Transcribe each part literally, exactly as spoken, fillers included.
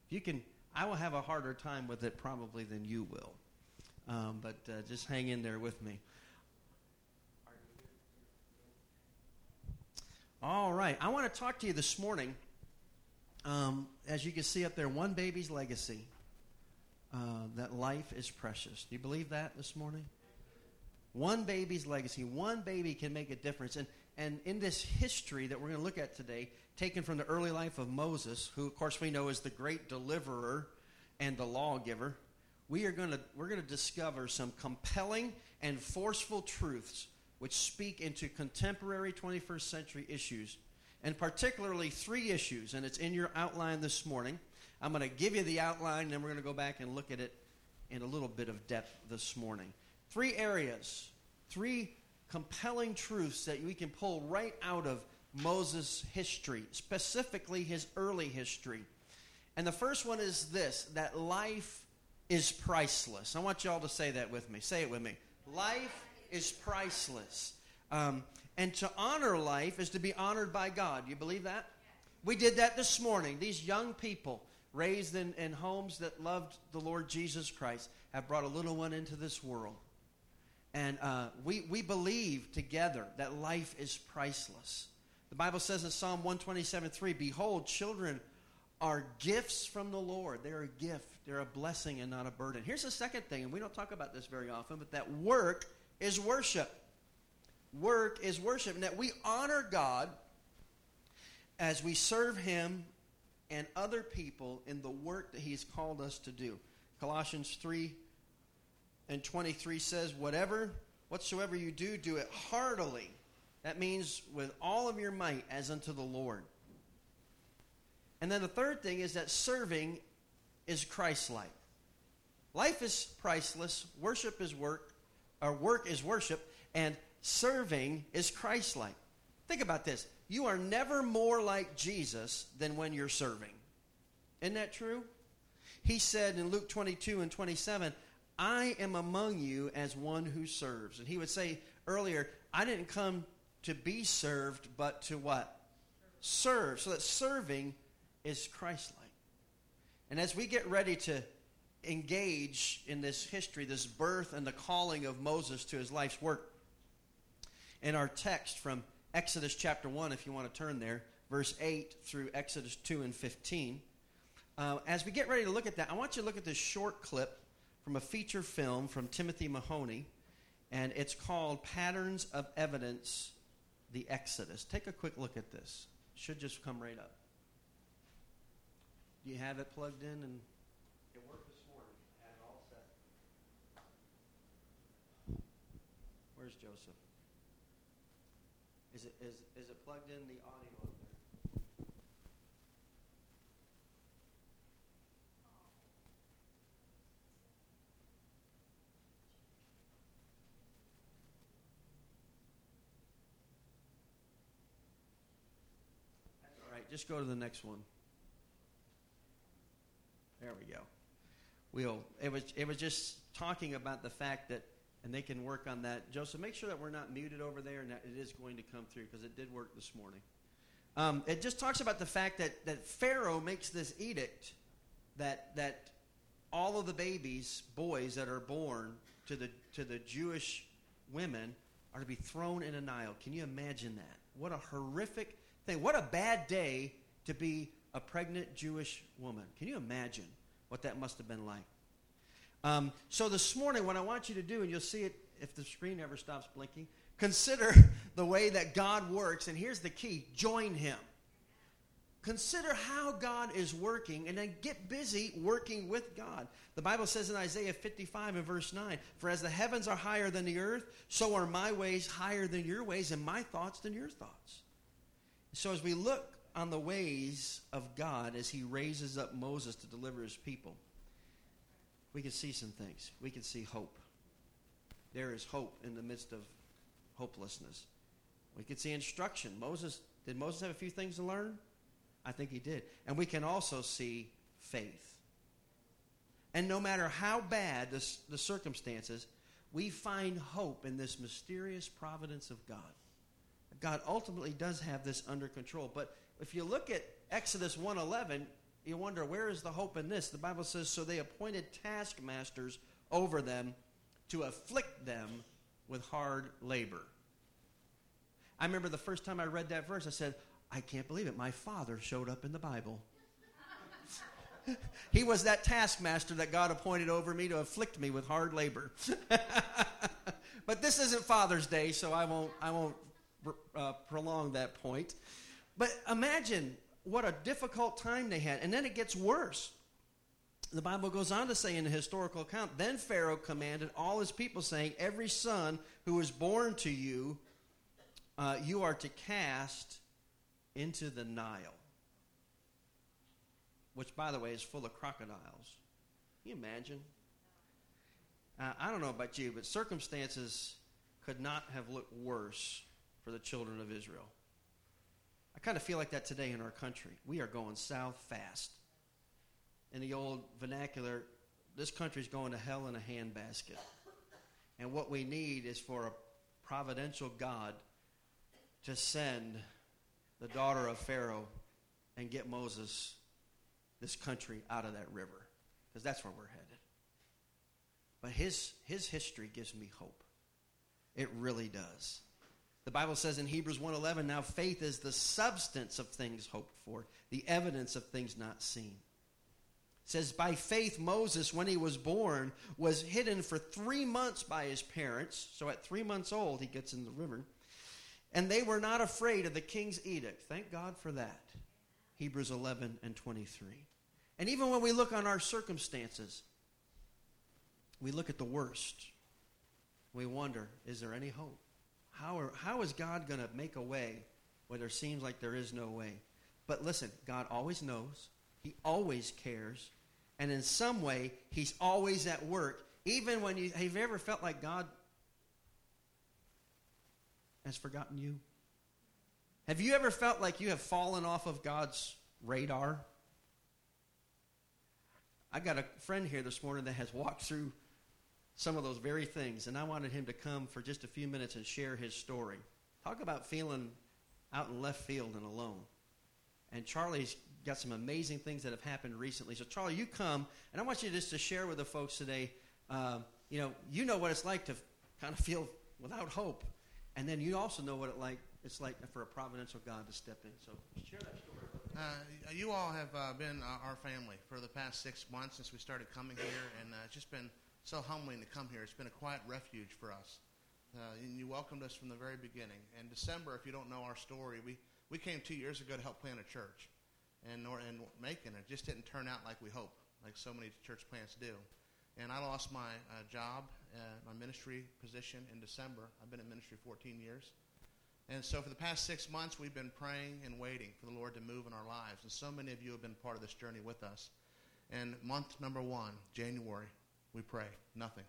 If you can, I will have a harder time with it probably than you will. Um, but uh, just hang in there with me. All right. I want to talk to you this morning. Um, as you can see up there, one baby's legacy. Uh, that life is precious. Do you believe that this morning? One baby's legacy. One baby can make a difference. And and in this history that we're going to look at today, taken from the early life of Moses, who of course we know is the great deliverer and the lawgiver, we are going to we're going to discover some compelling and forceful truths which speak into contemporary twenty-first century issues, and particularly three issues. And it's in your outline this morning. I'm going to give you the outline, and then we're going to go back and look at it in a little bit of depth this morning. Three areas, three compelling truths that we can pull right out of Moses' history, specifically his early history. And the first one is this, that life is priceless. I want you all to say that with me. Say it with me. Life is priceless. Um, and to honor life is to be honored by God. You believe that? We did that this morning. These young people raised in, in homes that loved the Lord Jesus Christ have brought a little one into this world. And uh, we, we believe together that life is priceless. The Bible says in Psalm one twenty-seven three, behold, children are gifts from the Lord. They're a gift. They're a blessing and not a burden. Here's the second thing, and we don't talk about this very often, but that work is worship. Work is worship. And that we honor God as we serve Him and other people in the work that He's called us to do. Colossians three and twenty-three says, whatever, whatsoever you do, do it heartily. That means with all of your might as unto the Lord. And then the third thing is that serving is Christ-like. Life is priceless. Worship is work. Or work is worship. And serving is Christ-like. Think about this. You are never more like Jesus than when you're serving. Isn't that true? He said in Luke twenty-two and twenty-seven, I am among you as one who serves. And he would say earlier, I didn't come to be served, but to what? Serve. So that serving is Christ-like. And as we get ready to engage in this history, this birth and the calling of Moses to his life's work, in our text from Exodus chapter one, if you want to turn there, verse eight through Exodus two and fifteen, uh, as we get ready to look at that, I want you to look at this short clip from a feature film from Timothy Mahoney, and it's called Patterns of Evidence, the Exodus. Take a quick look at this. It should just come right up. Do you have it plugged in? And it worked this morning. I had it all set. Where's Joseph? Is it is is it plugged in the audio up there? That's all right. Just go to the next one. There we go. We'll. It was. It was just talking about the fact that, and they can work on that. Joseph, make sure that we're not muted over there, and that it is going to come through because it did work this morning. Um, it just talks about the fact that that Pharaoh makes this edict that that all of the babies, boys that are born to the to the Jewish women, are to be thrown in a Nile. Can you imagine that? What a horrific thing! What a bad day to be a pregnant Jewish woman. Can you imagine what that must have been like? Um, so this morning, what I want you to do, and you'll see it if the screen ever stops blinking, consider the way that God works, and here's the key, join Him. Consider how God is working, and then get busy working with God. The Bible says in Isaiah fifty-five and verse nine, for as the heavens are higher than the earth, so are my ways higher than your ways, and my thoughts than your thoughts. So as we look on the ways of God as He raises up Moses to deliver His people, we can see some things. We can see hope. There is hope in the midst of hopelessness. We can see instruction. Moses, did Moses have a few things to learn? I think he did. And we can also see faith. And no matter how bad the, the circumstances, we find hope in this mysterious providence of God. God ultimately does have this under control. But if you look at Exodus one eleven, you wonder, where is the hope in this? The Bible says, so they appointed taskmasters over them to afflict them with hard labor. I remember the first time I read that verse, I said, I can't believe it. My father showed up in the Bible. He was that taskmaster that God appointed over me to afflict me with hard labor. But this isn't Father's Day, so I won't, I won't uh, prolong that point. But imagine what a difficult time they had. And then it gets worse. The Bible goes on to say in the historical account, then Pharaoh commanded all his people, saying, every son who is born to you, uh, you are to cast into the Nile. Which, by the way, is full of crocodiles. Can you imagine? Uh, I don't know about you, but circumstances could not have looked worse for the children of Israel. I kind of feel like that today in our country. We are going south fast. In the old vernacular, this country's going to hell in a handbasket. And what we need is for a providential God to send the daughter of Pharaoh and get Moses, this country, out of that river. Because that's where we're headed. But his, his history gives me hope. It really does. The Bible says in Hebrews one eleven, now faith is the substance of things hoped for, the evidence of things not seen. It says, by faith Moses, when he was born, was hidden for three months by his parents. So at three months old, he gets in the river. And they were not afraid of the king's edict. Thank God for that. Hebrews eleven and twenty-three. And even when we look on our circumstances, we look at the worst. We wonder, is there any hope? How, are, how is God going to make a way where there seems like there is no way? But listen, God always knows. He always cares. And in some way, he's always at work. Even when you, have you ever felt like God has forgotten you? Have you ever felt like you have fallen off of God's radar? I got a friend here this morning that has walked through some of those very things, and I wanted him to come for just a few minutes and share his story. Talk about feeling out in left field and alone. And Charlie's got some amazing things that have happened recently. So, Charlie, you come, and I want you just to share with the folks today, uh, you know, you know what it's like to kind of feel without hope. And then you also know what it like it's like for a providential God to step in. So share that story. Uh, you all have uh, been uh, our family for the past six months since we started coming here, and uh, it's just been so humbling to come here. It's been a quiet refuge for us. Uh, and you welcomed us from the very beginning. In December, if you don't know our story, we, we came two years ago to help plant a church. And, or, and Macon, it just didn't turn out like we hoped, like so many church plants do. And I lost my uh, job, uh, my ministry position in December. I've been in ministry fourteen years. And so for the past six months, we've been praying and waiting for the Lord to move in our lives. And so many of you have been part of this journey with us. And month number one, January, we pray. Nothing.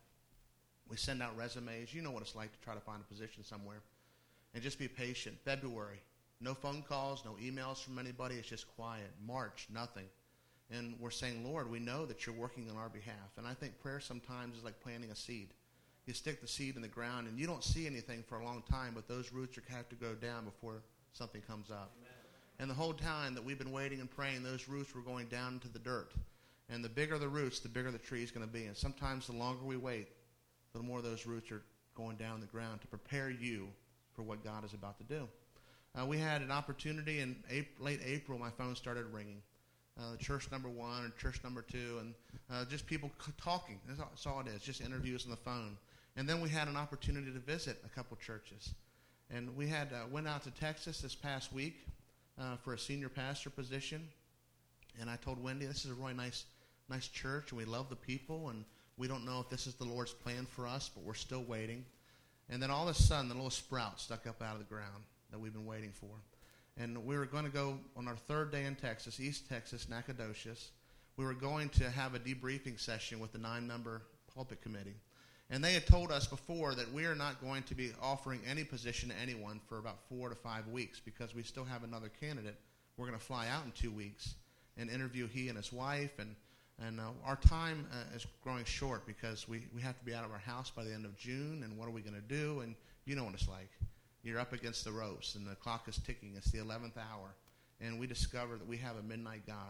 We send out resumes. You know what it's like to try to find a position somewhere. And just be patient. February, no phone calls, no emails from anybody. It's just quiet. March, nothing. And we're saying, Lord, we know that you're working on our behalf. And I think prayer sometimes is like planting a seed. You stick the seed in the ground, and you don't see anything for a long time, but those roots have to go down before something comes up. Amen. And the whole time that we've been waiting and praying, those roots were going down into the dirt. And the bigger the roots, the bigger the tree is going to be. And sometimes the longer we wait, the more those roots are going down in the ground to prepare you for what God is about to do. Uh, we had an opportunity in April, late April, my phone started ringing. Uh, church number one and church number two, and uh, just people c- talking. That's all, that's all it is, just interviews on the phone. And then we had an opportunity to visit a couple churches. And we had uh, went out to Texas this past week uh, for a senior pastor position. And I told Wendy, this is a really nice nice church, and we love the people, and we don't know if this is the Lord's plan for us, but we're still waiting. And then all of a sudden, the little sprout stuck up out of the ground that we've been waiting for. And we were going to go on our third day in Texas, East Texas, Nacogdoches. We were going to have a debriefing session with the nine-member pulpit committee. And they had told us before that we are not going to be offering any position to anyone for about four to five weeks because we still have another candidate. We're going to fly out in two weeks and interview he and his wife. And, and uh, our time uh, is growing short because we, we have to be out of our house by the end of June. And what are we going to do? And you know what it's like. You're up against the ropes, and the clock is ticking. It's the eleventh hour. And we discover that we have a midnight God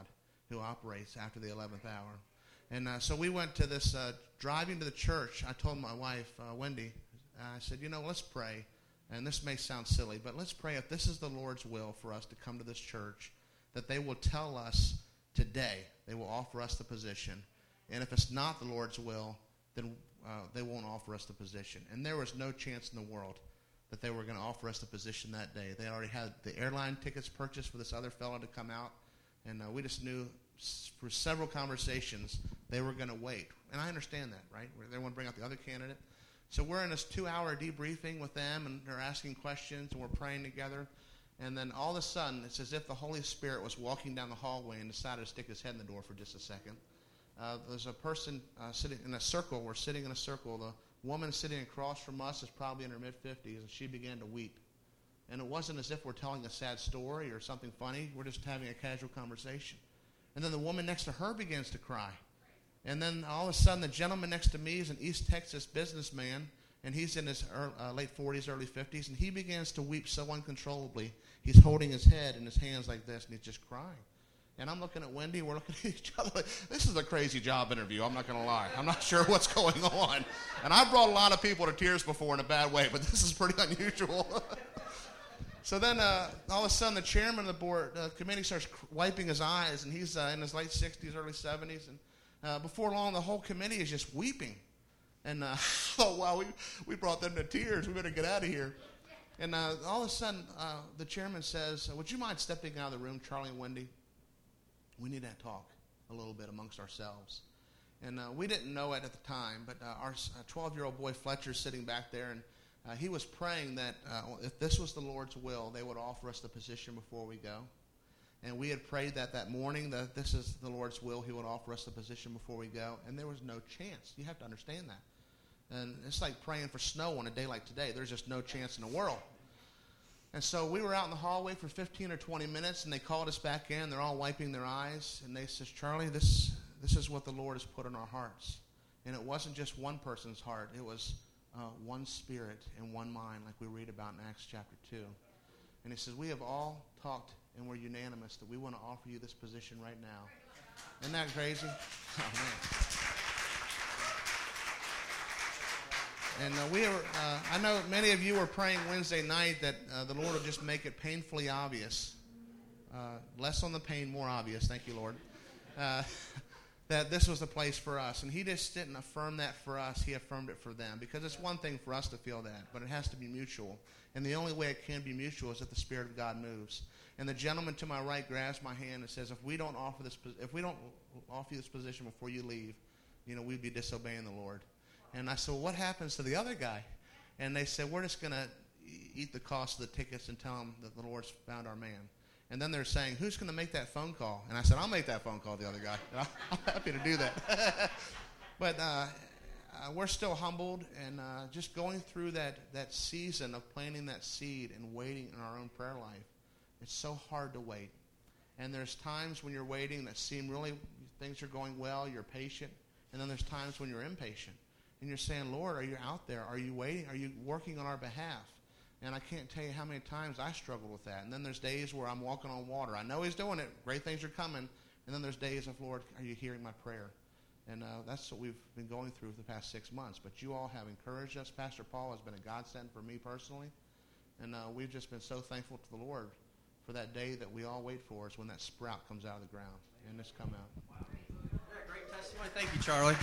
who operates after the eleventh hour. And uh, so we went to this, uh, driving to the church, I told my wife, uh, Wendy, I said, you know, let's pray. And this may sound silly, but let's pray if this is the Lord's will for us to come to this church, that they will tell us today, they will offer us the position. And if it's not the Lord's will, then uh, they won't offer us the position. And there was no chance in the world that they were going to offer us the position that day. They already had the airline tickets purchased for this other fellow to come out. And uh, we just knew s- for several conversations they were going to wait. And I understand that, right? They want to bring out the other candidate. So we're in this two-hour debriefing with them, and they're asking questions, and we're praying together. And then all of a sudden, it's as if the Holy Spirit was walking down the hallway and decided to stick his head in the door for just a second. Uh, there's a person uh, sitting in a circle. We're sitting in a circle. The woman sitting across from us is probably in her mid-fifties, and she began to weep. And it wasn't as if we're telling a sad story or something funny. We're just having a casual conversation. And then the woman next to her begins to cry. And then all of a sudden, the gentleman next to me is an East Texas businessman, and he's in his early, uh, late forties, early fifties, and he begins to weep so uncontrollably. He's holding his head in his hands like this, and he's just crying. And I'm looking at Wendy, we're looking at each other like, this is a crazy job interview, I'm not going to lie. I'm not sure what's going on. And I brought a lot of people to tears before in a bad way, but this is pretty unusual. So then uh, all of a sudden, the chairman of the board uh, committee starts wiping his eyes, and he's uh, in his late sixties, early seventies, and Uh, before long, the whole committee is just weeping. And uh, oh, wow, we, we brought them to tears. We better get out of here. And uh, all of a sudden, uh, the chairman says, would you mind stepping out of the room, Charlie and Wendy? We need to talk a little bit amongst ourselves. And uh, we didn't know it at the time, but uh, our twelve-year-old boy Fletcher's sitting back there, and uh, he was praying that uh, if this was the Lord's will, they would offer us the position before we go. And we had prayed that that morning that this is the Lord's will. He would offer us the position before we go. And there was no chance. You have to understand that. And it's like praying for snow on a day like today. There's just no chance in the world. And so we were out in the hallway for fifteen or twenty minutes, and they called us back in. They're all wiping their eyes. And they says, Charlie, this, this is what the Lord has put in our hearts. And it wasn't just one person's heart. It was uh, one spirit and one mind, like we read about in Acts chapter two. And he says, we have all talked and we're unanimous that we want to offer you this position right now. Isn't that crazy? Oh, man. And uh, we are, uh, I know many of you were praying Wednesday night that uh, the Lord will just make it painfully obvious. Uh, less on the pain, more obvious. Thank you, Lord. Uh, that this was the place for us. And he just didn't affirm that for us. He affirmed it for them. Because it's one thing for us to feel that, but it has to be mutual. And the only way it can be mutual is that the Spirit of God moves. And the gentleman to my right grabs my hand and says, if we don't offer this, if we don't offer you this position before you leave, you know, we'd be disobeying the Lord. And I said, well, what happens to the other guy? And they said, we're just going to eat the cost of the tickets and tell him that the Lord's found our man. And then they're saying, who's going to make that phone call? And I said, I'll make that phone call to the other guy. I'm happy to do that. But uh, uh, we're still humbled and uh, just going through that, that season of planting that seed and waiting in our own prayer life. It's so hard to wait. And there's times when you're waiting that seem really, things are going well, you're patient. And then there's times when you're impatient. And you're saying, Lord, are you out there? Are you waiting? Are you working on our behalf? And I can't tell you how many times I struggled with that. And then there's days where I'm walking on water. I know he's doing it. Great things are coming. And then there's days of, Lord, are you hearing my prayer? And uh, that's what we've been going through for the past six months. But you all have encouraged us. Pastor Paul has been a godsend for me personally. And uh, we've just been so thankful to the Lord for that day that we all wait for is when that sprout comes out of the ground. And it's come out. Wow. Yeah, great testimony. Thank you, Charlie.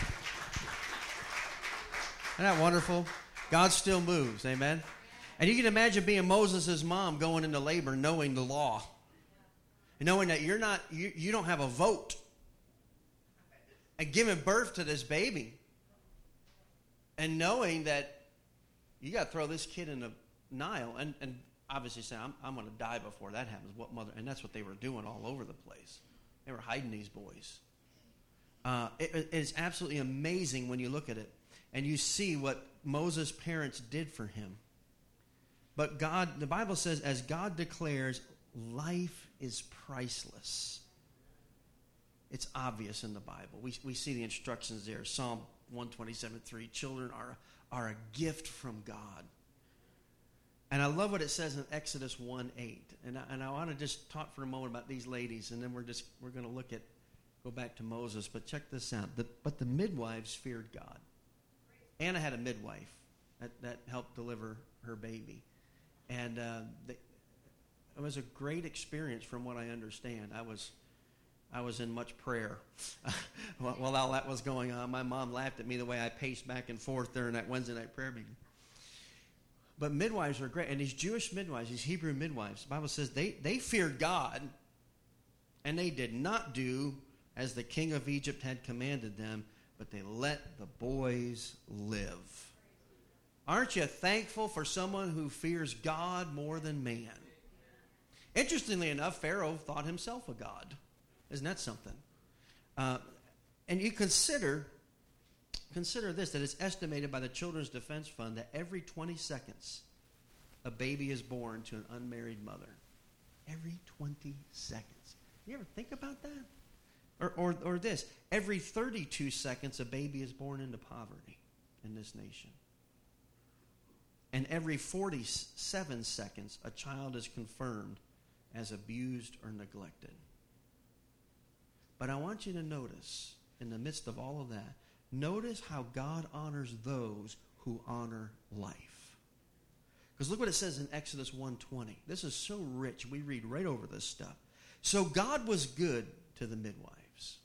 Isn't that wonderful? God still moves. Amen. And you can imagine being Moses' mom going into labor knowing the law. And knowing that you're not, you, you don't have a vote. And giving birth to this baby. And knowing that you got to throw this kid in the Nile. And, and obviously saying, I'm, I'm going to die before that happens. What mother? And that's what they were doing all over the place. They were hiding these boys. Uh, it, it is absolutely amazing when you look at it. And you see what Moses' parents did for him. But God, the Bible says, as God declares, life is priceless. It's obvious in the Bible. We we see the instructions there. Psalm one twenty-seven three, children are, are a gift from God. And I love what it says in Exodus one eight. And I, and I want to just talk for a moment about these ladies, and then we're just we're going to look at go back to Moses, but check this out. The, but the midwives feared God. Anna had a midwife that, that helped deliver her baby. And uh, they, it was a great experience from what I understand. I was I was in much prayer while all that was going on. My mom laughed at me the way I paced back and forth during that Wednesday night prayer meeting. But midwives are great. And these Jewish midwives, these Hebrew midwives, the Bible says they, they feared God, and they did not do as the king of Egypt had commanded them, but they let the boys live. Aren't you thankful for someone who fears God more than man? Interestingly enough, Pharaoh thought himself a god. Isn't that something? Uh, and you consider, consider this, that it's estimated by the Children's Defense Fund that every twenty seconds a baby is born to an unmarried mother. Every twenty seconds. You ever think about that? Or, or, or this, every thirty-two seconds a baby is born into poverty in this nation. And every forty-seven seconds a child is confirmed as abused or neglected. But I want you to notice, in the midst of all of that, notice how God honors those who honor life. Because look what it says in Exodus one twenty. This is so rich. We read right over this stuff. So God was good to the midwives.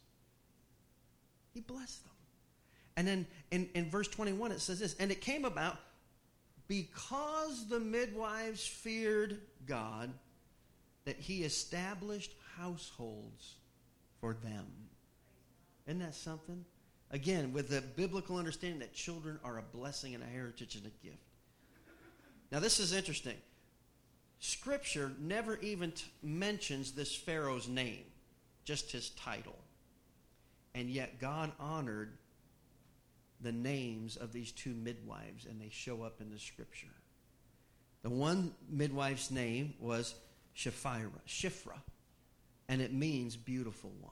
He blessed them. And then in, in verse twenty-one it says this, and it came about because the midwives feared God that he established households for them. Isn't that something? Again, with the biblical understanding that children are a blessing and a heritage and a gift. Now this is interesting. Scripture never even t- mentions this Pharaoh's name, just his title. And yet God honored the names of these two midwives, and they show up in the Scripture. The one midwife's name was Shiphrah, Shiphrah, and it means beautiful one.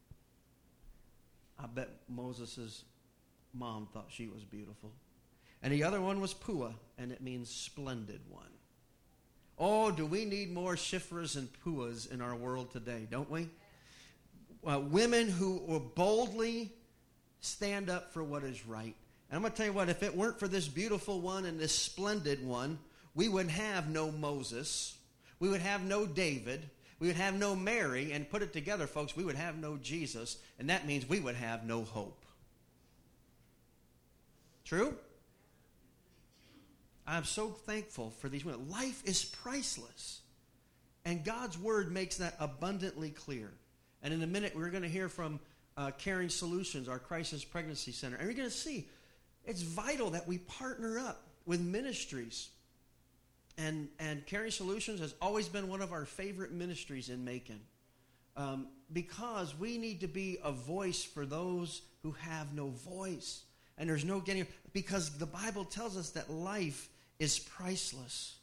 I bet Moses' mom thought she was beautiful. And the other one was Puah, and it means splendid one. Oh, do we need more Shiphrahs and Puahs in our world today, don't we? Uh, women who will boldly stand up for what is right. And I'm going to tell you what, if it weren't for this beautiful one and this splendid one, we would have no Moses. We would have no David. We would have no Mary. And put it together, folks, we would have no Jesus. And that means we would have no hope. True? I'm so thankful for these women. Life is priceless. And God's word makes that abundantly clear. And in a minute, we're going to hear from uh, Caring Solutions, our Crisis Pregnancy Center. And we're going to see it's vital that we partner up with ministries. And, and Caring Solutions has always been one of our favorite ministries in Macon. Um, because we need to be a voice for those who have no voice. And there's no getting, because the Bible tells us that life is priceless.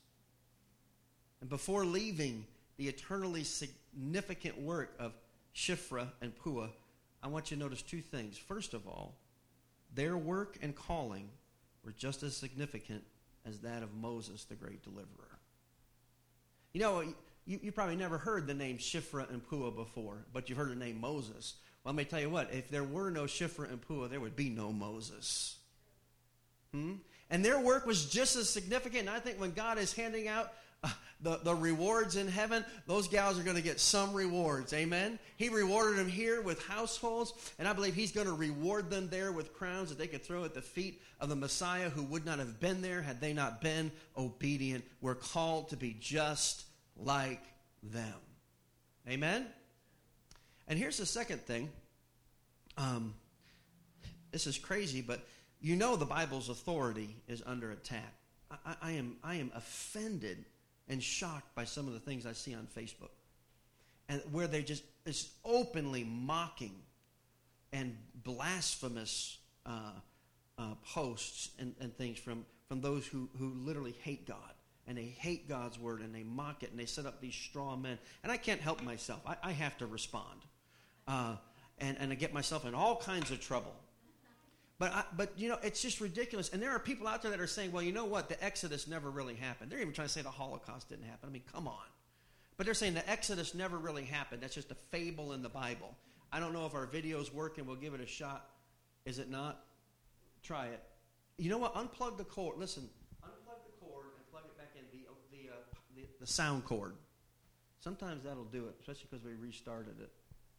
And before leaving the eternally significant work of Shiphrah and Puah, I want you to notice two things. First of all, their work and calling were just as significant as that of Moses, the great deliverer. You know, you, you probably never heard the name Shiphrah and Puah before, but you've heard the name Moses. Well, let me tell you what, if there were no Shiphrah and Puah, there would be no Moses. Hmm? And their work was just as significant. And I think when God is handing out uh, the, the rewards in heaven, those gals are going to get some rewards. Amen? He rewarded them here with households, and I believe he's going to reward them there with crowns that they could throw at the feet of the Messiah who would not have been there had they not been obedient. We're called to be just like them. Amen? And here's the second thing. Um, this is crazy, but you know the Bible's authority is under attack. I, I, am, I am offended and shocked by some of the things I see on Facebook, and where they just is openly mocking and blasphemous uh, uh, posts and, and things from, from those who, who literally hate God. And they hate God's word, and they mock it, and they set up these straw men. And I can't help myself. I, I have to respond. Uh, and, and I get myself in all kinds of trouble. But, I, but you know, it's just ridiculous. And there are people out there that are saying, well, you know what? The Exodus never really happened. They're even trying to say the Holocaust didn't happen. I mean, come on. But they're saying the Exodus never really happened. That's just a fable in the Bible. I don't know if our video's working. We'll give it a shot. Is it not? Try it. You know what? Unplug the cord. Listen, unplug the cord and plug it back in, the, the, uh, the, the sound cord. Sometimes that'll do it, especially because we restarted it.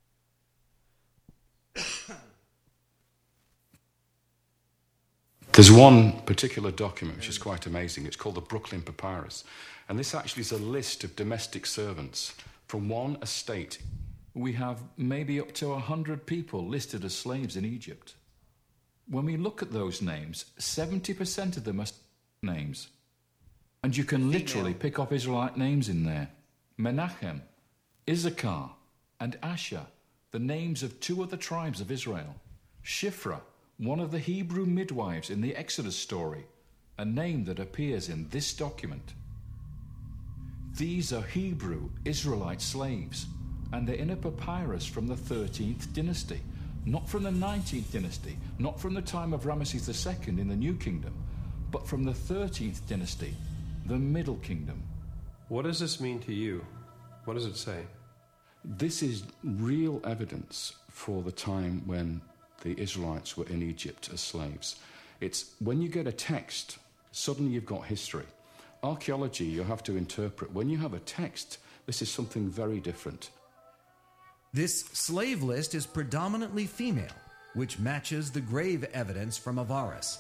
There's one particular document which is quite amazing. It's called the Brooklyn Papyrus. And this actually is a list of domestic servants from one estate. We have maybe up to one hundred people listed as slaves in Egypt. When we look at those names, seventy percent of them are names. And you can literally pick up Israelite names in there. Menachem, Issachar, and Asher, the names of two other tribes of Israel. Shiphrah, one of the Hebrew midwives in the Exodus story, a name that appears in this document. These are Hebrew Israelite slaves, and they're in a papyrus from the thirteenth dynasty, not from the nineteenth dynasty, not from the time of Ramesses the Second in the New Kingdom, but from the thirteenth dynasty, the Middle Kingdom. What does this mean to you? What does it say? This is real evidence for the time when the Israelites were in Egypt as slaves. It's when you get a text, suddenly you've got history. Archaeology, you have to interpret. When you have a text, this is something very different. This slave list is predominantly female, which matches the grave evidence from Avaris.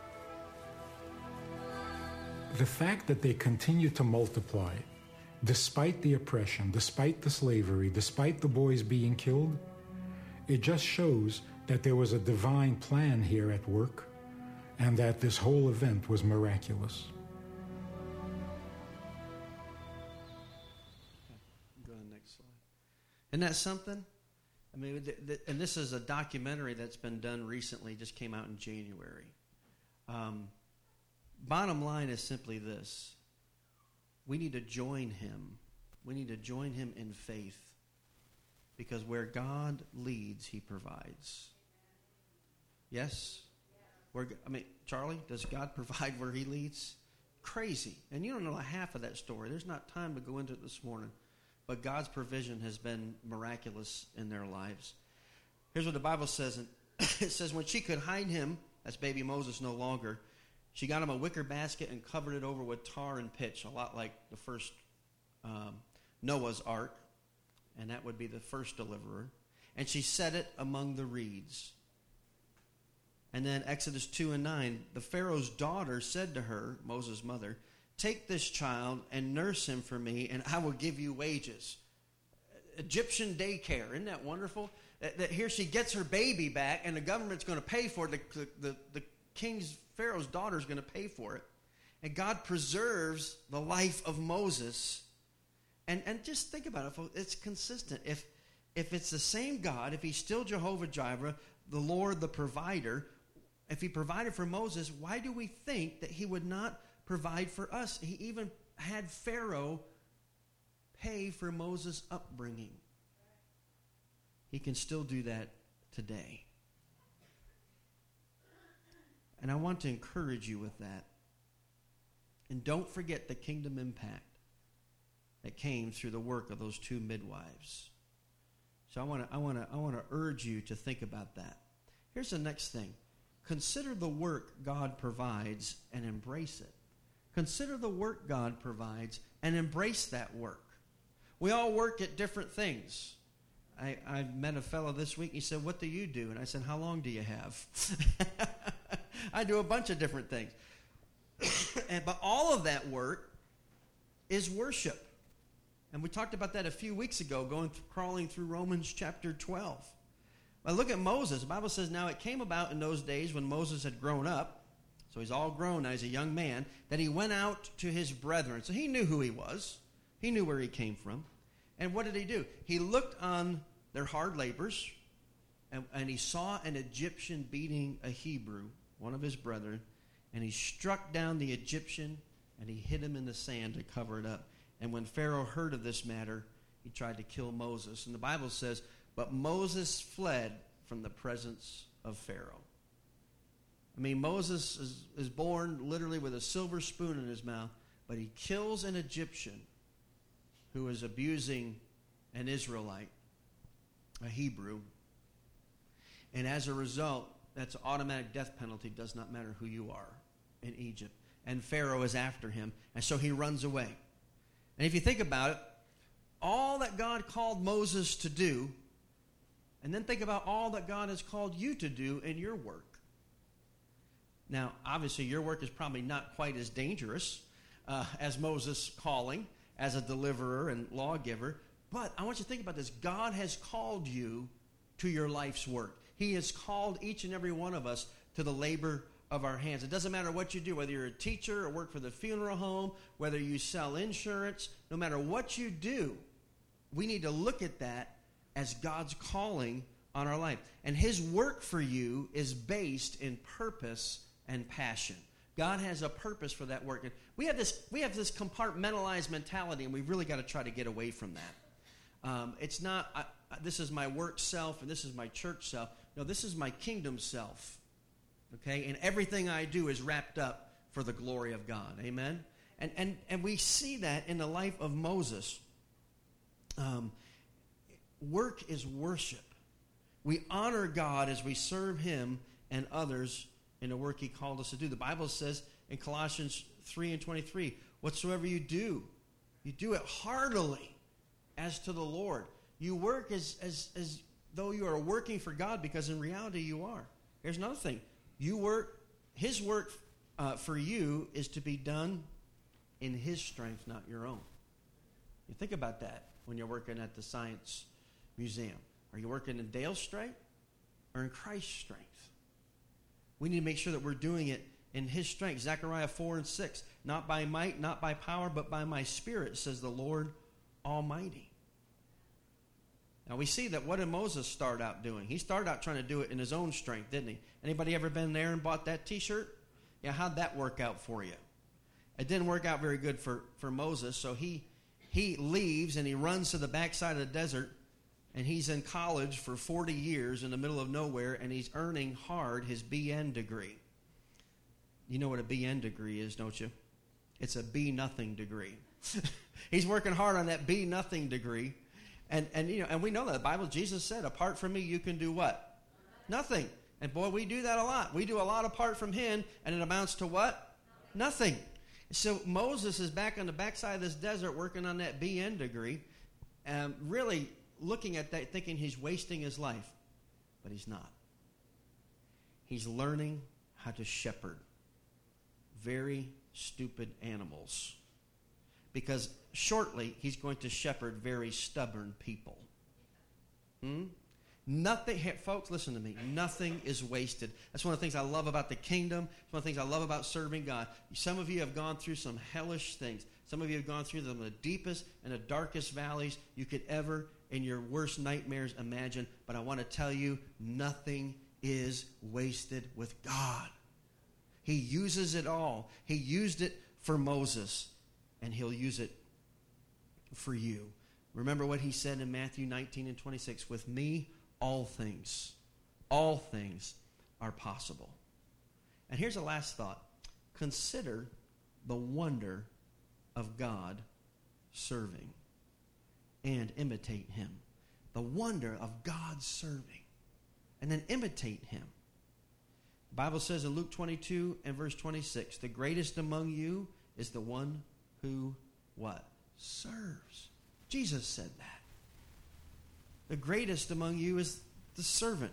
The fact that they continue to multiply, despite the oppression, despite the slavery, despite the boys being killed, it just shows that there was a divine plan here at work and that this whole event was miraculous. Go to the next slide. Isn't that something? I mean, th- th- and this is a documentary that's been done recently, just came out in January. Um, bottom line is simply this. We need to join him. We need to join him in faith, because where God leads, he provides. Yes? Where, I mean, Charlie, does God provide where he leads? Crazy. And you don't know half of that story. There's not time to go into it this morning. But God's provision has been miraculous in their lives. Here's what the Bible says. It says, when she could hide him, that's baby Moses no longer, she got him a wicker basket and covered it over with tar and pitch, a lot like the first um, Noah's Ark. And that would be the first deliverer. And she set it among the reeds. And then Exodus two and nine, the Pharaoh's daughter said to her, Moses' mother, take this child and nurse him for me, and I will give you wages. Egyptian daycare. Isn't that wonderful? That, that here she gets her baby back, and the government's going to pay for it. The, the, the, the king's, Pharaoh's daughter is going to pay for it. And God preserves the life of Moses. And and just think about it, folks. It's consistent. If, if it's the same God, if he's still Jehovah Jireh, the Lord, the provider, if he provided for Moses, why do we think that he would not provide for us? He even had Pharaoh pay for Moses' upbringing. He can still do that today. And I want to encourage you with that. And don't forget the kingdom impact that came through the work of those two midwives. So I want to I want to I want to urge you to think about that. Here's the next thing. Consider the work God provides and embrace it. Consider the work God provides and embrace that work. We all work at different things. I, I met a fellow this week. He said, what do you do? And I said, how long do you have? I do a bunch of different things. and, but all of that work is worship. And we talked about that a few weeks ago, going th- crawling through Romans chapter twelve. Well, look at Moses. The Bible says, now it came about in those days when Moses had grown up, so he's all grown now, he's a young man, that he went out to his brethren. So he knew who he was. He knew where he came from. And what did he do? He looked on their hard labors, and, and he saw an Egyptian beating a Hebrew, one of his brethren, and he struck down the Egyptian, and he hid him in the sand to cover it up. And when Pharaoh heard of this matter, he tried to kill Moses. And the Bible says, but Moses fled from the presence of Pharaoh. I mean, Moses is, is born literally with a silver spoon in his mouth, but he kills an Egyptian who is abusing an Israelite, a Hebrew, And as a result, that's automatic death penalty. Does not matter who you are in Egypt. And Pharaoh is after him. And so he runs away. And if you think about it, all that God called Moses to do, and then think about all that God has called you to do in your work. Now, obviously, your work is probably not quite as dangerous uh, as Moses' calling as a deliverer and lawgiver. But I want you to think about this. God has called you to your life's work. He has called each and every one of us to the labor of our hands. It doesn't matter what you do, whether you're a teacher or work for the funeral home, whether you sell insurance, no matter what you do, we need to look at that as God's calling on our life. And his work for you is based in purpose and passion. God has a purpose for that work. And we have this we have this compartmentalized mentality, and we've really got to try to get away from that. Um, it's not, I, I, this is my work self and this is my church self. No, this is my kingdom self. Okay? And everything I do is wrapped up for the glory of God. Amen? And and, and we see that in the life of Moses. Um, work is worship. We honor God as we serve him and others in the work he called us to do. The Bible says in Colossians three and twenty-three, whatsoever you do, you do it heartily as to the Lord. You work as, as, as though you are working for God, because in reality you are. Here's another thing. You work, his work uh, for you is to be done in his strength, not your own. You think about that when you're working at the Science Museum. Are you working in Dale's strength or in Christ's strength? We need to make sure that we're doing it in his strength. Zechariah four and six. Not by might, not by power, but by my spirit, says the Lord Almighty. Now we see that what did Moses start out doing? He started out trying to do it in his own strength, didn't he? Anybody ever been there and bought that t-shirt? Yeah, how'd that work out for you? It didn't work out very good for, for Moses, so he he leaves and he runs to the backside of the desert, and he's in college for forty years in the middle of nowhere, and he's earning hard his B N degree. You know what a B N degree is, don't you? It's a B nothing degree. He's working hard on that B nothing degree. And and you know, and we know that the Bible, Jesus said, apart from me, you can do what? Nothing. And boy, we do that a lot. We do a lot apart from him, and it amounts to what? Nothing. So Moses is back on the backside of this desert working on that B N degree, and really looking at that, thinking he's wasting his life. But he's not. He's learning how to shepherd very stupid animals. Because shortly, he's going to shepherd very stubborn people. Hmm? Nothing, folks, listen to me. Nothing is wasted. That's one of the things I love about the kingdom. It's one of the things I love about serving God. Some of you have gone through some hellish things. Some of you have gone through some of the deepest and the darkest valleys you could ever, in your worst nightmares, imagine. But I want to tell you, nothing is wasted with God. He uses it all. He used it for Moses, and he'll use it for you. Remember what he said in Matthew nineteen and twenty-six, with me, all things, all things are possible. And here's a last thought. Consider the wonder of God serving and imitate him. The wonder of God serving and then imitate him. The Bible says in Luke twenty-two and verse twenty-six, the greatest among you is the one who, what? Serves. Jesus said that. The greatest among you is the servant.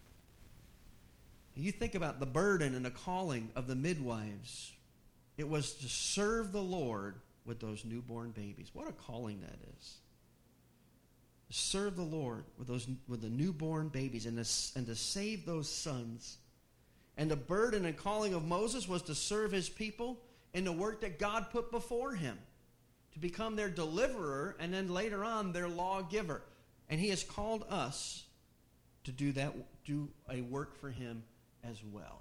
You think about the burden and the calling of the midwives. It was to serve the Lord with those newborn babies. What a calling that is. To serve the Lord with those with the newborn babies and to, and to save those sons. And the burden and calling of Moses was to serve his people in the work that God put before him, to become their deliverer and then later on their lawgiver. And he has called us to do that, do a work for him as well.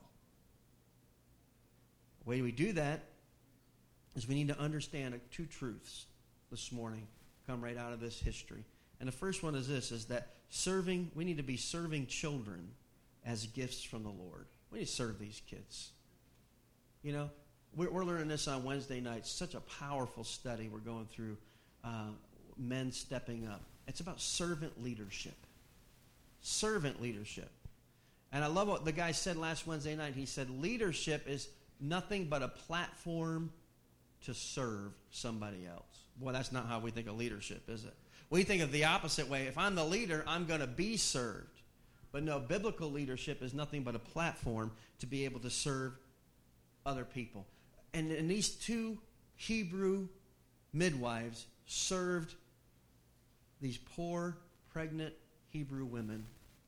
The way we do that is we need to understand two truths this morning come right out of this history. And the first one is this, is that serving, we need to be serving children as gifts from the Lord. We need to serve these kids. You know, we're, we're learning this on Wednesday nights. Such a powerful study we're going through, uh, men stepping up. It's about servant leadership. Servant leadership. And I love what the guy said last Wednesday night. He said, leadership is nothing but a platform to serve somebody else. Boy, that's not how we think of leadership, is it? We think of the opposite way. If I'm the leader, I'm going to be served. But no, biblical leadership is nothing but a platform to be able to serve other people. And, and these two Hebrew midwives served these poor, pregnant Hebrew women.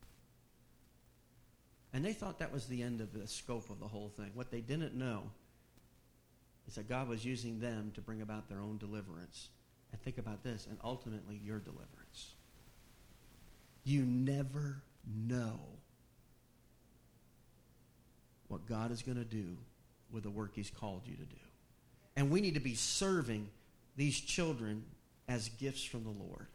And they thought that was the end of the scope of the whole thing. What they didn't know is that God was using them to bring about their own deliverance. And think about this, and ultimately your deliverance. You never know what God is going to do with the work he's called you to do. And we need to be serving these children as gifts from the Lord.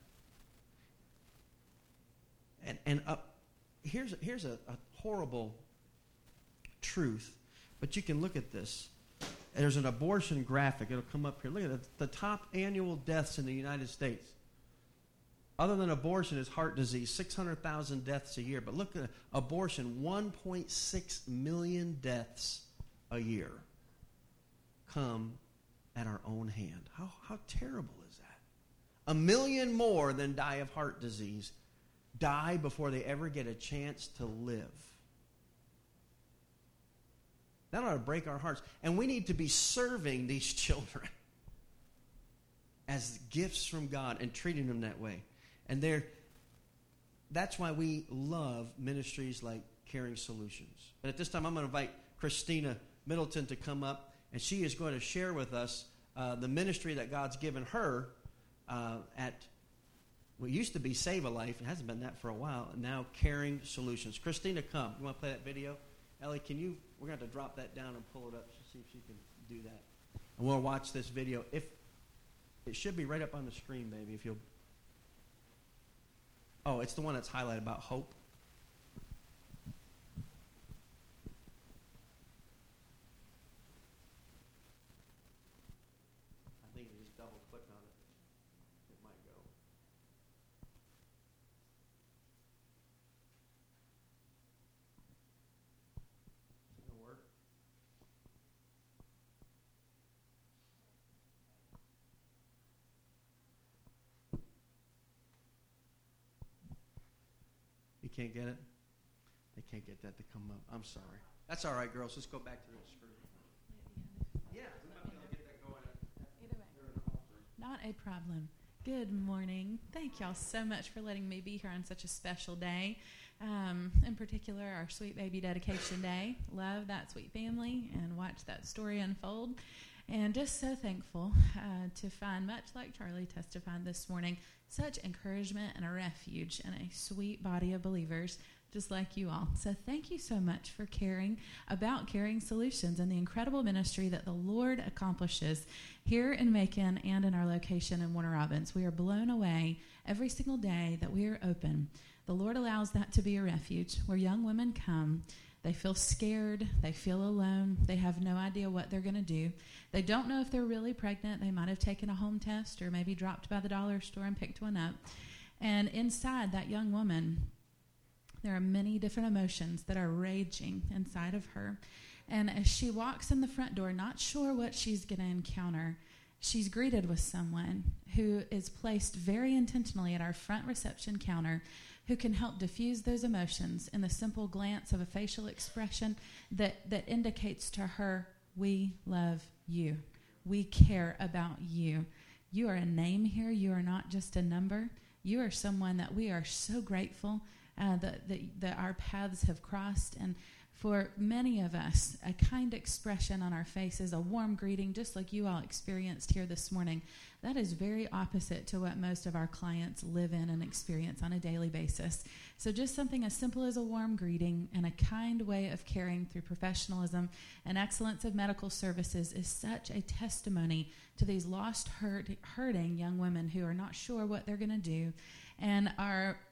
And and uh, here's, here's a, a horrible truth, but you can look at this. There's an abortion graphic. It'll come up here. Look at it. The top annual deaths in the United States, other than abortion, is heart disease, six hundred thousand deaths a year. But look at abortion, one point six million deaths a year come at our own hand. How, how terrible is that? A million more than die of heart disease die before they ever get a chance to live. That ought to break our hearts. And we need to be serving these children as gifts from God and treating them that way. And they're, that's why we love ministries like Caring Solutions. But at this time, I'm going to invite Christina Middleton to come up, and she is going to share with us uh, the ministry that God's given her uh, at what used to be Save a Life. It hasn't been that for a while. And now Caring Solutions. Christina, come. You want to play that video? Ellie, can you, we're going to have to drop that down and pull it up to see if she can do that. And we'll watch this video. If it should be right up on the screen, baby, if you'll. Oh, it's the one that's highlighted about hope. I think you just double click on it. It might go. Can't get it? They can't get that to come up. I'm sorry. That's all right, girls. Let's go back to the screen. Yeah, we might be able to get that going. Either way. Not a problem. Good morning. Thank y'all so much for letting me be here on such a special day. Um, in particular, our Sweet Baby Dedication Day. Love that sweet family and watch that story unfold. And just so thankful uh, to find, much like Charlie testified this morning, such encouragement and a refuge in a sweet body of believers just like you all. So thank you so much for caring about Caring Solutions and the incredible ministry that the Lord accomplishes here in Macon and in our location in Warner Robins. We are blown away every single day that we are open. The Lord allows that to be a refuge where young women come. They feel scared. They feel alone. They have no idea what they're going to do. They don't know if they're really pregnant. They might have taken a home test or maybe dropped by the dollar store and picked one up. And inside that young woman, there are many different emotions that are raging inside of her. And as she walks in the front door, not sure what she's going to encounter, she's greeted with someone who is placed very intentionally at our front reception counter who can help diffuse those emotions in the simple glance of a facial expression that, that indicates to her, we love you. We care about you. You are a name here. You are not just a number. You are someone that we are so grateful uh, that, that, that our paths have crossed. And for many of us, a kind expression on our faces, a warm greeting, just like you all experienced here this morning, that is very opposite to what most of our clients live in and experience on a daily basis. So just something as simple as a warm greeting and a kind way of caring through professionalism and excellence of medical services is such a testimony to these lost, hurt, hurting young women who are not sure what they're going to do and are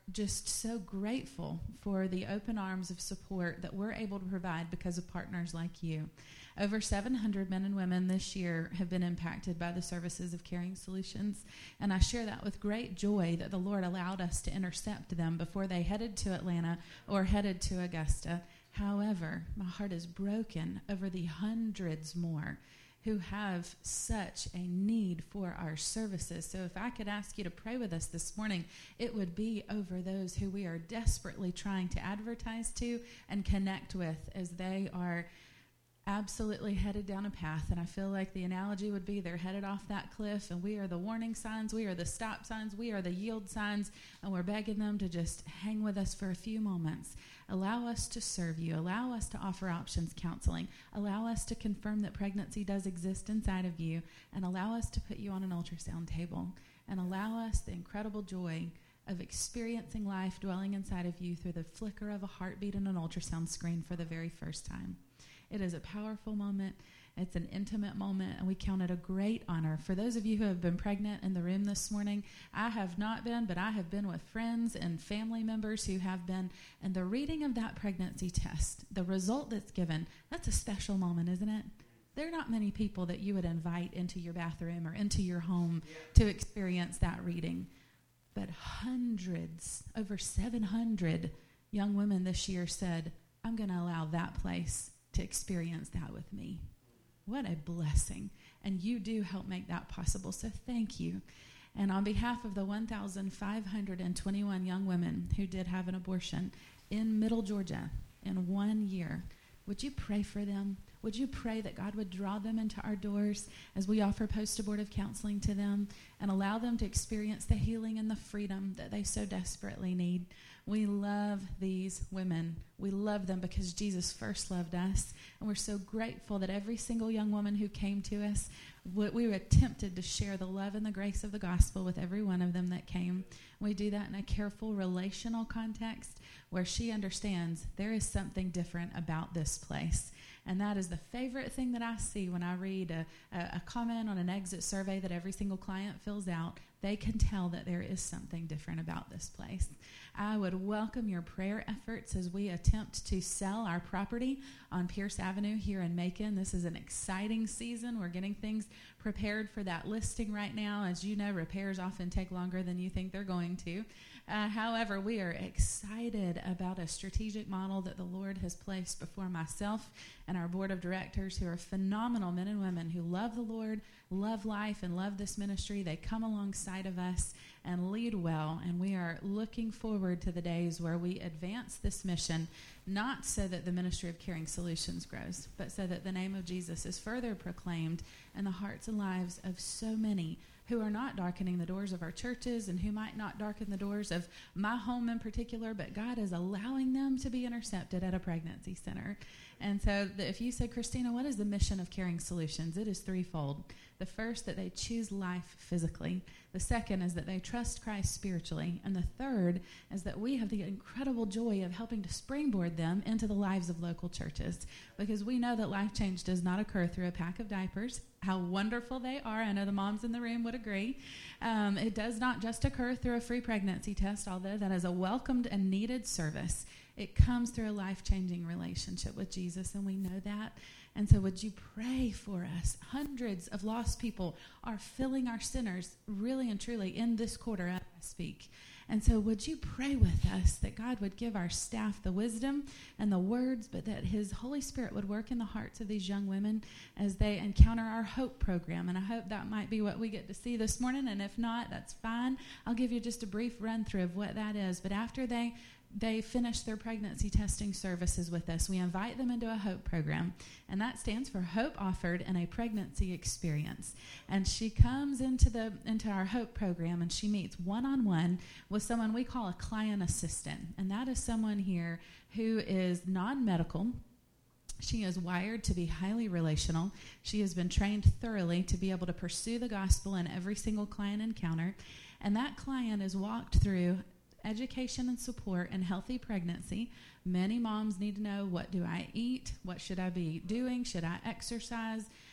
just so grateful for the open arms of support that we're able to provide because of partners like you. Over seven hundred men and women this year have been impacted by the services of Caring Solutions, and I share that with great joy that the Lord allowed us to intercept them before they headed to Atlanta or headed to Augusta. However, my heart is broken over the hundreds more who have such a need for our services. So if I could ask you to pray with us this morning, it would be over those who we are desperately trying to advertise to and connect with as they are absolutely headed down a path. And I feel like the analogy would be they're headed off that cliff, and we are the warning signs, we are the stop signs, we are the yield signs, and we're begging them to just hang with us for a few moments. Allow us to serve you. Allow us to offer options counseling. Allow us to confirm that pregnancy does exist inside of you, and allow us to put you on an ultrasound table, and allow us the incredible joy of experiencing life dwelling inside of you through the flicker of a heartbeat and an ultrasound screen for the very first time. It is a powerful moment. It's an intimate moment, and we count it a great honor. For those of you who have been pregnant in the room this morning, I have not been, but I have been with friends and family members who have been, and the reading of that pregnancy test, the result that's given, that's a special moment, isn't it? There are not many people that you would invite into your bathroom or into your home to experience that reading. But hundreds, over seven hundred young women this year said, I'm going to allow that place to experience that with me. What a blessing. And you do help make that possible. So thank you. And on behalf of the one thousand five hundred twenty-one young women who did have an abortion in Middle Georgia in one year, would you pray for them? Would you pray that God would draw them into our doors as we offer post-abortive counseling to them and allow them to experience the healing and the freedom that they so desperately need? We love these women. We love them because Jesus first loved us, and we're so grateful that every single young woman who came to us, we were tempted to share the love and the grace of the gospel with every one of them that came. We do that in a careful relational context where she understands there is something different about this place. And that is the favorite thing that I see when I read a, a, a comment on an exit survey that every single client fills out. They can tell that there is something different about this place. I would welcome your prayer efforts as we attempt to sell our property on Pierce Avenue here in Macon. This is an exciting season. We're getting things prepared for that listing right now. As you know, repairs often take longer than you think they're going to. Uh, however, we are excited about a strategic model that the Lord has placed before myself and our board of directors, who are phenomenal men and women who love the Lord, love life, and love this ministry. They come alongside of us and lead well, and we are looking forward to the days where we advance this mission, not so that the ministry of Caring Solutions grows, but so that the name of Jesus is further proclaimed in the hearts and lives of so many who are not darkening the doors of our churches and who might not darken the doors of my home in particular, but God is allowing them to be intercepted at a pregnancy center. And so the, if you say, Christina, what is the mission of Caring Solutions? It is threefold. The first, that they choose life physically. The second is that they trust Christ spiritually. And the third is that we have the incredible joy of helping to springboard them into the lives of local churches, because we know that life change does not occur through a pack of diapers. How wonderful they are. I know the moms in the room would agree. Um, it does not just occur through a free pregnancy test, although that is a welcomed and needed service. It comes through a life-changing relationship with Jesus, and we know that. And so would you pray for us? Hundreds of lost people are filling our centers really and truly in this quarter as I speak. And so would you pray with us that God would give our staff the wisdom and the words, but that his Holy Spirit would work in the hearts of these young women as they encounter our HOPE program. And I hope that might be what we get to see this morning. And if not, that's fine. I'll give you just a brief run through of what that is. But after they They finish their pregnancy testing services with us, we invite them into a HOPE program, and that stands for Hope Offered in a Pregnancy Experience. And she comes into the into our HOPE program, and she meets one-on-one with someone we call a client assistant, and that is someone here who is non-medical. She is wired to be highly relational. She has been trained thoroughly to be able to pursue the gospel in every single client encounter, and that client is walked through education and support and healthy pregnancy. Many moms need to know, what do I eat? What should I be doing? Should I exercise?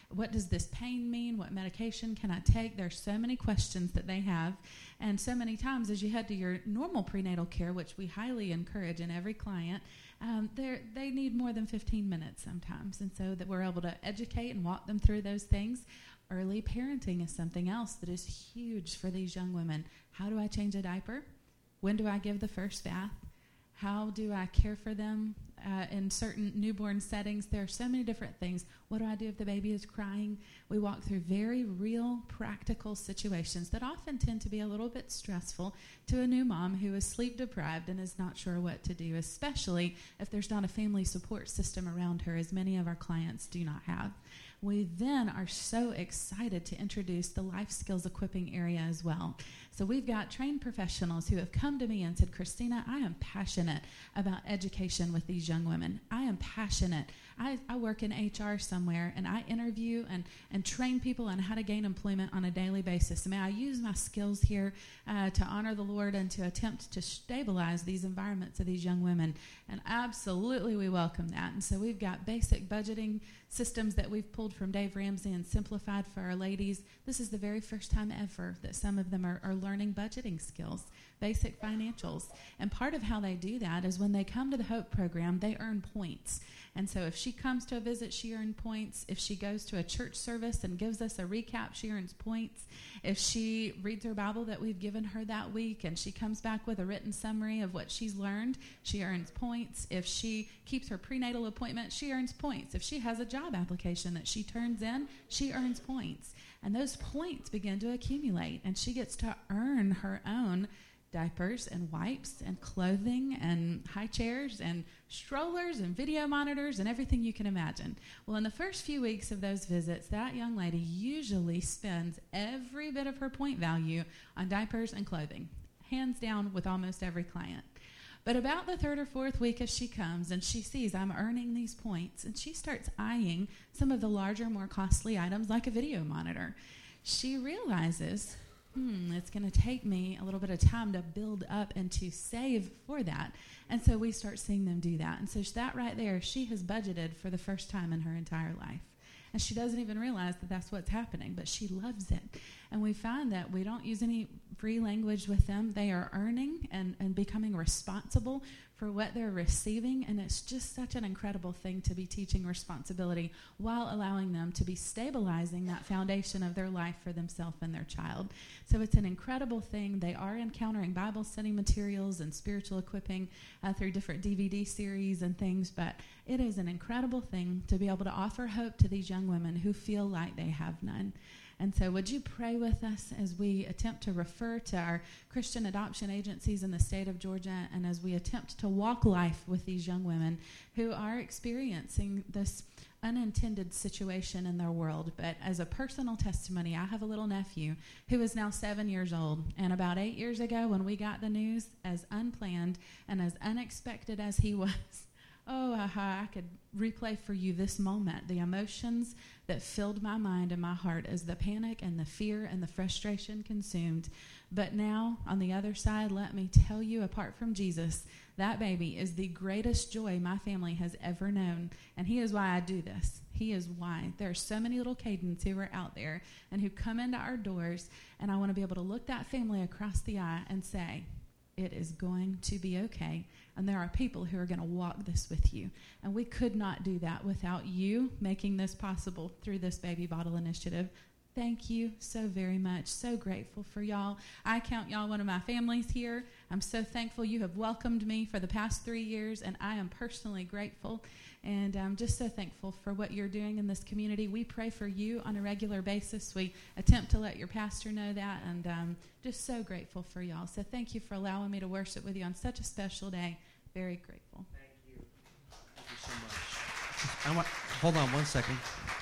What does this pain mean? What medication can I take? There's so many questions that they have. And so many times as you head to your normal prenatal care, which we highly encourage in every client, um, they need more than fifteen minutes sometimes. And so that we're able to educate and walk them through those things. Early parenting is something else that is huge for these young women. How do I change a diaper? When do I give the first bath? How do I care for them uh, in certain newborn settings? There are so many different things. What do I do if the baby is crying? We walk through very real, practical situations that often tend to be a little bit stressful to a new mom who is sleep deprived and is not sure what to do, especially if there's not a family support system around her, as many of our clients do not have. We then are so excited to introduce the life skills equipping area as well. So we've got trained professionals who have come to me and said, Christina, I am passionate about education with these young women. I am passionate. I, I work in H R somewhere, and I interview and, and train people on how to gain employment on a daily basis. May I use my skills here uh, to honor the Lord and to attempt to stabilize these environments of these young women. And absolutely we welcome that. And so we've got basic budgeting systems that we've pulled from Dave Ramsey and simplified for our ladies. This is the very first time ever that some of them are, are learning budgeting skills, basic financials. And part of how they do that is when they come to the HOPE program, they earn points. And so if she comes to a visit, she earns points. If she goes to a church service and gives us a recap, she earns points. If she reads her Bible that we've given her that week and she comes back with a written summary of what she's learned, she earns points. If she keeps her prenatal appointment, she earns points. If she has a job application that she turns in, she earns points. And those points begin to accumulate, and she gets to earn her own diapers and wipes and clothing and high chairs and strollers and video monitors and everything you can imagine. Well, in the first few weeks of those visits, that young lady usually spends every bit of her point value on diapers and clothing, hands down with almost every client. But about the third or fourth week as she comes and she sees I'm earning these points, and she starts eyeing some of the larger, more costly items like a video monitor, she realizes, hmm, it's going to take me a little bit of time to build up and to save for that. And so we start seeing them do that. And so that right there, she has budgeted for the first time in her entire life. And she doesn't even realize that that's what's happening, but she loves it. And we find that we don't use any free language with them. They are earning and, and becoming responsible for what they're receiving, and it's just such an incredible thing to be teaching responsibility while allowing them to be stabilizing that foundation of their life for themselves and their child. So it's an incredible thing. They are encountering Bible study materials and spiritual equipping uh, through different D V D series and things, but it is an incredible thing to be able to offer hope to these young women who feel like they have none. And so would you pray with us as we attempt to refer to our Christian adoption agencies in the state of Georgia, and as we attempt to walk life with these young women who are experiencing this unintended situation in their world. But as a personal testimony, I have a little nephew who is now seven years old. And about eight years ago when we got the news, as unplanned and as unexpected as he was, oh, uh, I could replay for you this moment, the emotions that filled my mind and my heart as the panic and the fear and the frustration consumed. But now, on the other side, let me tell you, apart from Jesus, that baby is the greatest joy my family has ever known. And he is why I do this. He is why. There are so many little Cadens who are out there and who come into our doors, and I want to be able to look that family across the eye and say, it is going to be okay. And there are people who are going to walk this with you. And we could not do that without you making this possible through this Baby Bottle Initiative. Thank you so very much. So grateful for y'all. I count y'all one of my families here. I'm so thankful you have welcomed me for the past three years, and I am personally grateful. And I'm just so thankful for what you're doing in this community. We pray for you on a regular basis. We attempt to let your pastor know that, and um, just so grateful for y'all. So thank you for allowing me to worship with you on such a special day. Very grateful. Thank you. Thank you so much. I want, hold on one second.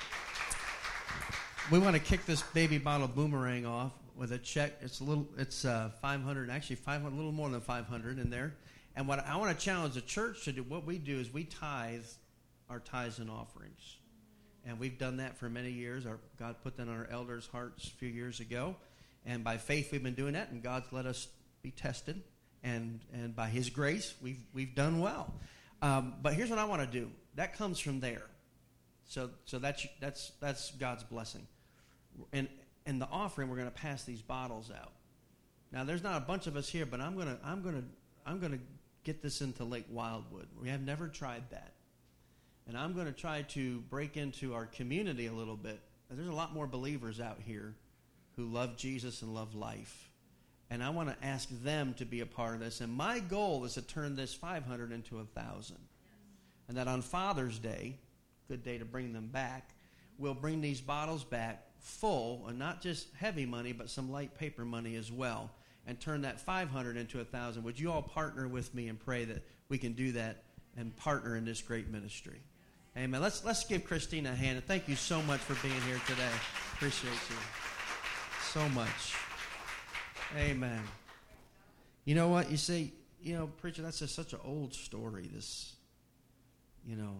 We want to kick this Baby Bottle Boomerang off with a check. It's a little. It's uh, five hundred. Actually, five hundred. A little more than five hundred in there. And what I want to challenge the church to do. What we do is we tithe our tithes and offerings, and we've done that for many years. Our God put that on our elders' hearts a few years ago, and by faith we've been doing that. And God's let us be tested, and and by His grace we've we've done well. Um, but here's what I want to do. That comes from there. So so that's that's that's God's blessing. And and the offering, we're going to pass these bottles out. Now there's not a bunch of us here, but I'm gonna I'm gonna I'm gonna get this into Lake Wildwood. We have never tried that, and I'm going to try to break into our community a little bit. There's a lot more believers out here who love Jesus and love life, and I want to ask them to be a part of this. And my goal is to turn this five hundred into a thousand, and that on Father's Day, good day to bring them back, we'll bring these bottles back full, and not just heavy money, but some light paper money as well, and turn that five hundred into a thousand. Would you all partner with me and pray that we can do that and partner in this great ministry? Amen. Let's let's give Christina a hand. And thank you so much for being here today. Appreciate you so much. Amen. You know what? You say, you know, preacher, that's just such an old story, this, you know,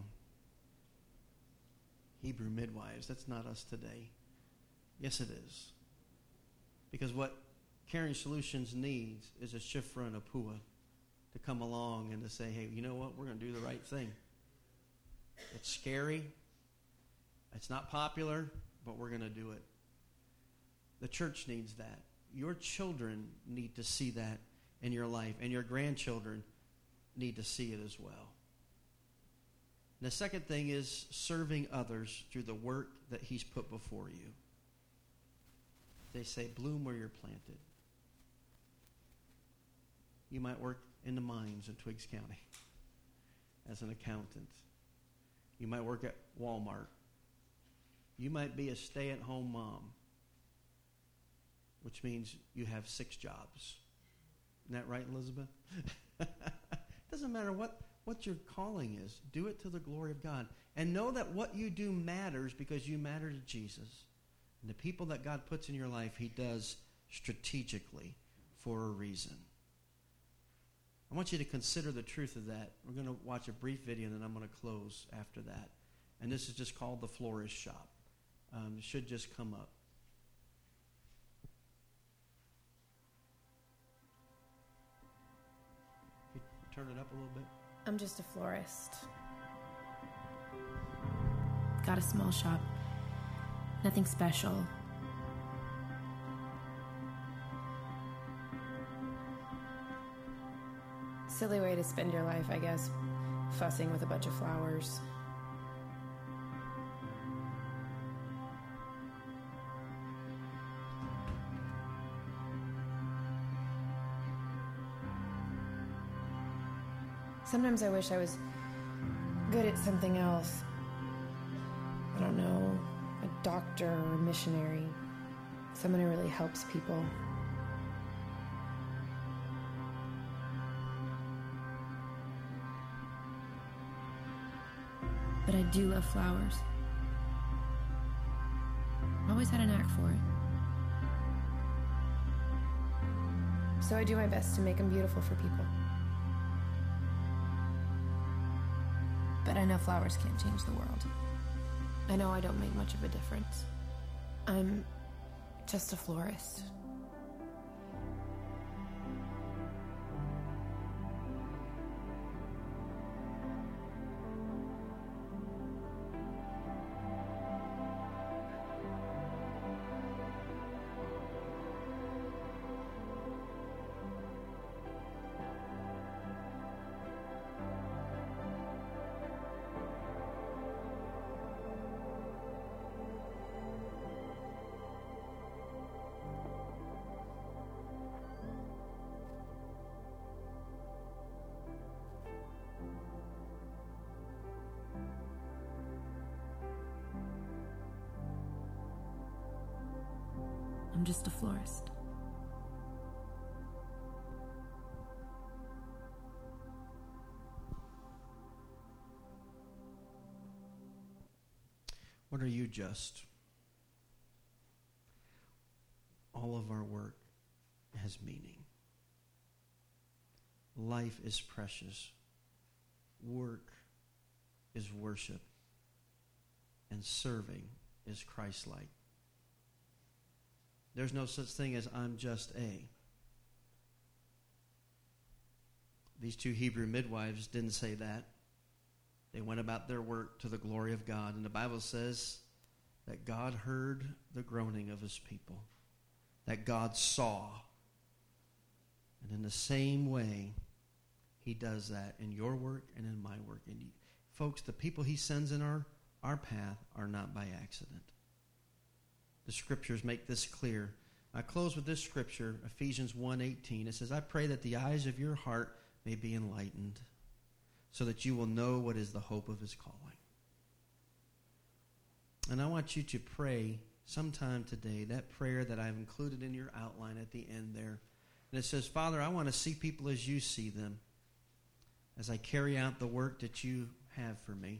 Hebrew midwives. That's not us today. Yes, it is. Because what Caring Solutions needs is a Shifra and a Pua to come along and to say, hey, you know what? We're going to do the right thing. It's scary. It's not popular, but we're going to do it. The church needs that. Your children need to see that in your life, and your grandchildren need to see it as well. And the second thing is serving others through the work that he's put before you. They say, bloom where you're planted. You might work in the mines in Twiggs County as an accountant. You might work at Walmart. You might be a stay-at-home mom, which means you have six jobs. Isn't that right, Elizabeth? Doesn't matter what, what your calling is. Do it to the glory of God. And know that what you do matters because you matter to Jesus. And the people that God puts in your life, he does strategically for a reason. I want you to consider the truth of that. We're going to watch a brief video, and then I'm going to close after that. And this is just called The Florist Shop. Um, it should just come up. Can you turn it up a little bit? I'm just a florist. Got a small shop. Nothing special. Silly way to spend your life, I guess. Fussing with a bunch of flowers. Sometimes I wish I was good at something else. I don't know, a doctor or a missionary. Someone who really helps people. But I do love flowers. I've always had a knack for it. So I do my best to make them beautiful for people. But I know flowers can't change the world. I know I don't make much of a difference. I'm just a florist. I'm just a florist. What are you just? All of our work has meaning. Life is precious. Work is worship. And serving is Christ-like. There's no such thing as I'm just a. These two Hebrew midwives didn't say that. They went about their work to the glory of God. And the Bible says that God heard the groaning of his people, that God saw. And in the same way, he does that in your work and in my work. And you, folks, the people he sends in our, our path are not by accident. The scriptures make this clear. I close with this scripture, Ephesians one eighteen. It says, I pray that the eyes of your heart may be enlightened, so that you will know what is the hope of his calling. And I want you to pray sometime today, that prayer that I've included in your outline at the end there. And it says, Father, I want to see people as you see them, as I carry out the work that you have for me.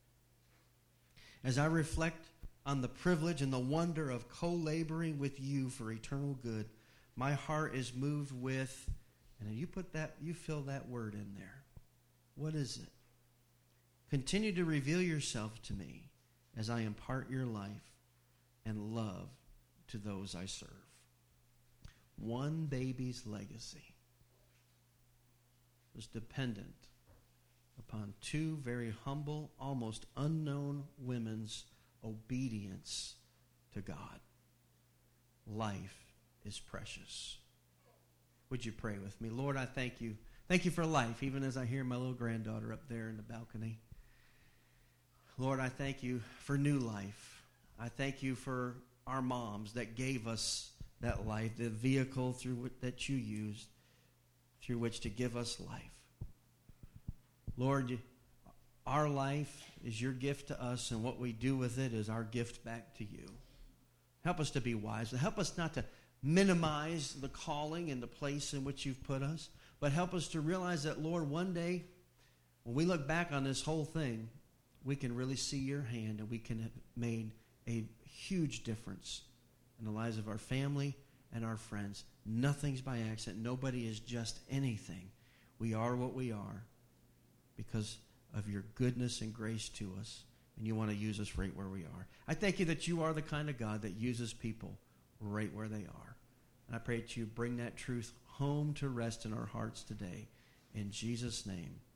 As I reflect on the privilege and the wonder of co-laboring with you for eternal good, my heart is moved with, and you put that, you fill that word in there. What is it? Continue to reveal yourself to me as I impart your life and love to those I serve. One baby's legacy was dependent upon two very humble, almost unknown women's obedience to God. Life is precious. Would you pray with me? Lord, I thank you. Thank you for life, even as I hear my little granddaughter up there in the balcony. Lord, I thank you for new life. I thank you for our moms that gave us that life, the vehicle through which, that you used through which to give us life. Lord, you, our life is your gift to us, and what we do with it is our gift back to you. Help us to be wise. Help us not to minimize the calling and the place in which you've put us, but help us to realize that, Lord, one day, when we look back on this whole thing, we can really see your hand, and we can have made a huge difference in the lives of our family and our friends. Nothing's by accident. Nobody is just anything. We are what we are because of your goodness and grace to us, and you want to use us right where we are. I thank you that you are the kind of God that uses people right where they are. And I pray that you bring that truth home to rest in our hearts today. In Jesus' name.